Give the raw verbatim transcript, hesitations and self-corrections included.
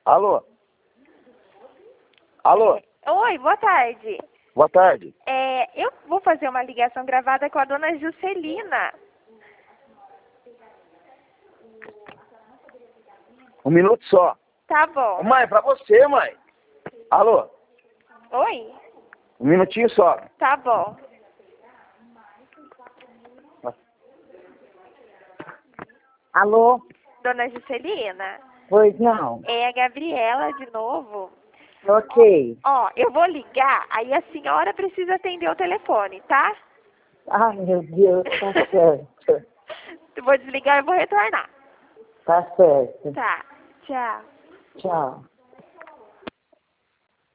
Alô? Alô? Oi, boa tarde. Boa tarde. É, eu vou fazer uma ligação gravada com a dona Juscelina. Um minuto só. Tá bom. Ô, mãe, pra você, mãe. Alô? Oi? Um minutinho só. Tá bom. Alô? Dona Juscelina? Pois não. É a Gabriela de novo. Ok. Ó, eu vou ligar, aí a senhora precisa atender o telefone, tá? Ai, meu Deus, tá certo. Eu vou desligar e vou retornar. Tá certo. Tá. Tchau. Tchau.